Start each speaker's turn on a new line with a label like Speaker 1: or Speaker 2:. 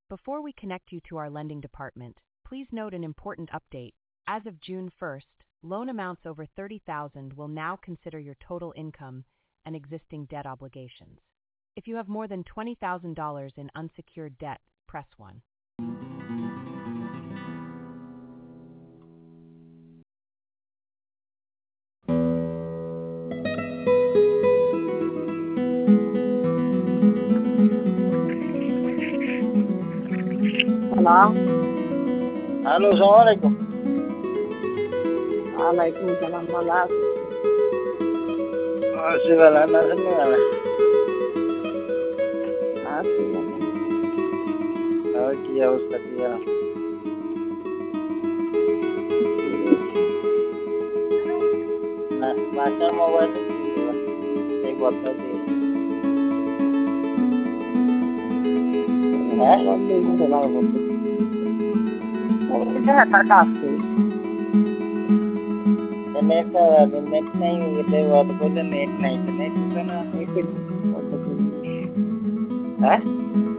Speaker 1: Before we connect you to our lending department, please note an important update. As of June 1st, loan amounts over $30,000 will now consider your total income and existing debt obligations. If you have more than $20,000 in unsecured debt, press 1.
Speaker 2: Halo.
Speaker 3: Halo, assalamualaikum.
Speaker 2: Waalaikumsalam malam.
Speaker 3: Masih balana semua.
Speaker 2: Asli.
Speaker 3: Oke ya Ustaz ya. Nah, masa mau balik gitu. Saya buat tadi.
Speaker 2: Saya tak kasih.
Speaker 3: Net नहीं होते वो तो बोले net नहीं तो net तो ना
Speaker 2: Itu.
Speaker 3: है